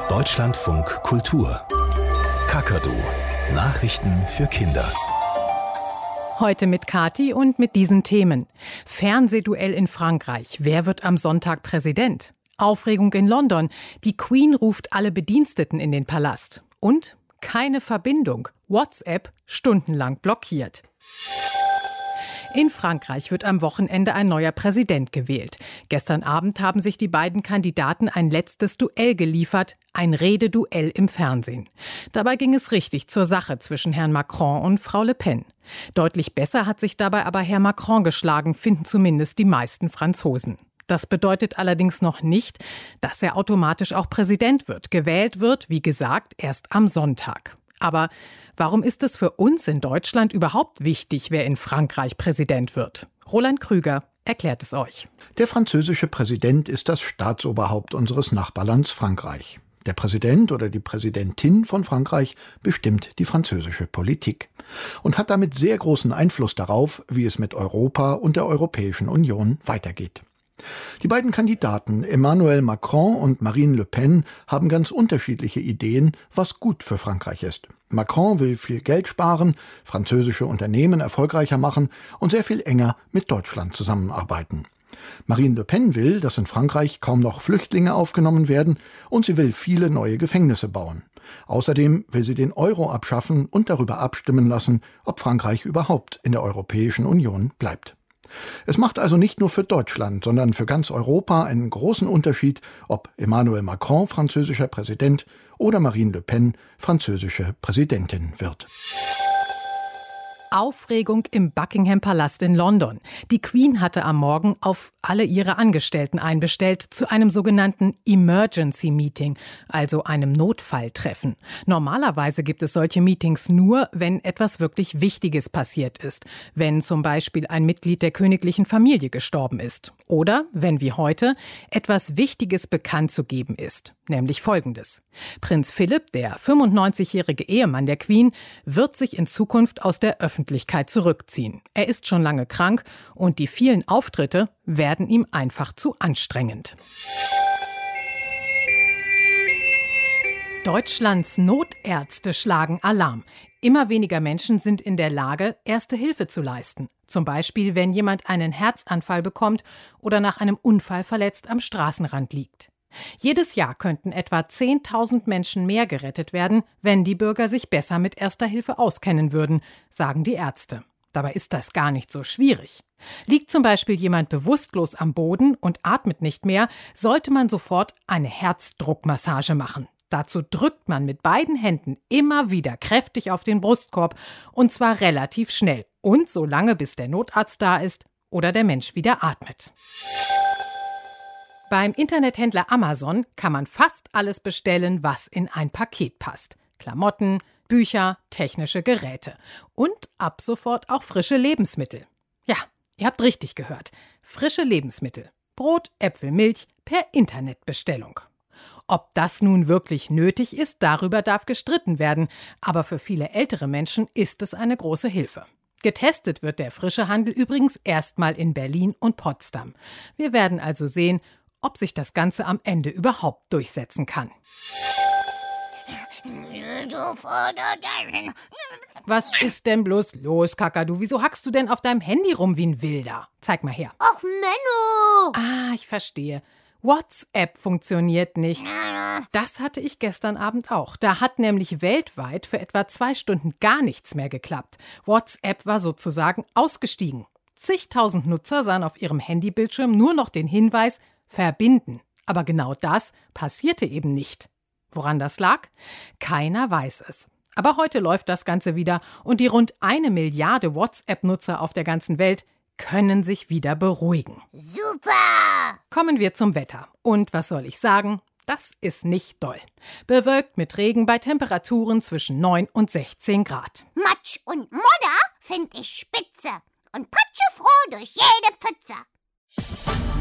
Deutschlandfunk Kultur. Kakadu. Nachrichten für Kinder. Heute mit Kathi und mit diesen Themen. Fernsehduell in Frankreich. Wer wird am Sonntag Präsident? Aufregung in London. Die Queen ruft alle Bediensteten in den Palast. Und keine Verbindung. WhatsApp stundenlang blockiert. In Frankreich wird am Wochenende ein neuer Präsident gewählt. Gestern Abend haben sich die beiden Kandidaten ein letztes Duell geliefert, ein Rededuell im Fernsehen. Dabei ging es richtig zur Sache zwischen Herrn Macron und Frau Le Pen. Deutlich besser hat sich dabei aber Herr Macron geschlagen, finden zumindest die meisten Franzosen. Das bedeutet allerdings noch nicht, dass er automatisch auch Präsident wird. Gewählt wird, wie gesagt, erst am Sonntag. Aber warum ist es für uns in Deutschland überhaupt wichtig, wer in Frankreich Präsident wird? Roland Krüger erklärt es euch. Der französische Präsident ist das Staatsoberhaupt unseres Nachbarlands Frankreich. Der Präsident oder die Präsidentin von Frankreich bestimmt die französische Politik und hat damit sehr großen Einfluss darauf, wie es mit Europa und der Europäischen Union weitergeht. Die beiden Kandidaten Emmanuel Macron und Marine Le Pen haben ganz unterschiedliche Ideen, was gut für Frankreich ist. Macron will viel Geld sparen, französische Unternehmen erfolgreicher machen und sehr viel enger mit Deutschland zusammenarbeiten. Marine Le Pen will, dass in Frankreich kaum noch Flüchtlinge aufgenommen werden und sie will viele neue Gefängnisse bauen. Außerdem will sie den Euro abschaffen und darüber abstimmen lassen, ob Frankreich überhaupt in der Europäischen Union bleibt. Es macht also nicht nur für Deutschland, sondern für ganz Europa einen großen Unterschied, ob Emmanuel Macron französischer Präsident oder Marine Le Pen französische Präsidentin wird. Aufregung im Buckingham-Palast in London. Die Queen hatte am Morgen auf alle ihre Angestellten einbestellt zu einem sogenannten Emergency Meeting, also einem Notfalltreffen. Normalerweise gibt es solche Meetings nur, wenn etwas wirklich Wichtiges passiert ist. Wenn zum Beispiel ein Mitglied der königlichen Familie gestorben ist. Oder, wenn wie heute, etwas Wichtiges bekannt zu geben ist. Nämlich Folgendes. Prinz Philipp, der 95-jährige Ehemann der Queen, wird sich in Zukunft aus der Öffentlichkeit zurückziehen. Er ist schon lange krank und die vielen Auftritte werden ihm einfach zu anstrengend. Deutschlands Notärzte schlagen Alarm. Immer weniger Menschen sind in der Lage, Erste Hilfe zu leisten. Zum Beispiel, wenn jemand einen Herzanfall bekommt oder nach einem Unfall verletzt am Straßenrand liegt. Jedes Jahr könnten etwa 10.000 Menschen mehr gerettet werden, wenn die Bürger sich besser mit Erster Hilfe auskennen würden, sagen die Ärzte. Dabei ist das gar nicht so schwierig. Liegt zum Beispiel jemand bewusstlos am Boden und atmet nicht mehr, sollte man sofort eine Herzdruckmassage machen. Dazu drückt man mit beiden Händen immer wieder kräftig auf den Brustkorb und zwar relativ schnell und so lange, bis der Notarzt da ist oder der Mensch wieder atmet. Beim Internethändler Amazon kann man fast alles bestellen, was in ein Paket passt. Klamotten, Bücher, technische Geräte und ab sofort auch frische Lebensmittel. Ja, ihr habt richtig gehört. Frische Lebensmittel. Brot, Äpfel, Milch per Internetbestellung. Ob das nun wirklich nötig ist, darüber darf gestritten werden. Aber für viele ältere Menschen ist es eine große Hilfe. Getestet wird der frische Handel übrigens erstmal in Berlin und Potsdam. Wir werden also sehen, ob sich das Ganze am Ende überhaupt durchsetzen kann. Was ist denn bloß los, Kakadu? Wieso hackst du denn auf deinem Handy rum wie ein Wilder? Zeig mal her. Ach, Menno! Ah, ich verstehe. WhatsApp funktioniert nicht. Das hatte ich gestern Abend auch. Da hat nämlich weltweit für etwa 2 Stunden gar nichts mehr geklappt. WhatsApp war sozusagen ausgestiegen. Zigtausend Nutzer sahen auf ihrem Handybildschirm nur noch den Hinweis Verbinden. Aber genau das passierte eben nicht. Woran das lag? Keiner weiß es. Aber heute läuft das Ganze wieder und die rund 1 Milliarde WhatsApp-Nutzer auf der ganzen Welt können sich wieder beruhigen. Super! Kommen wir zum Wetter. Und was soll ich sagen? Das ist nicht doll. Bewölkt mit Regen bei Temperaturen zwischen 9 und 16 Grad. Matsch und Modder find ich spitze und patschefroh durch jede Pfütze.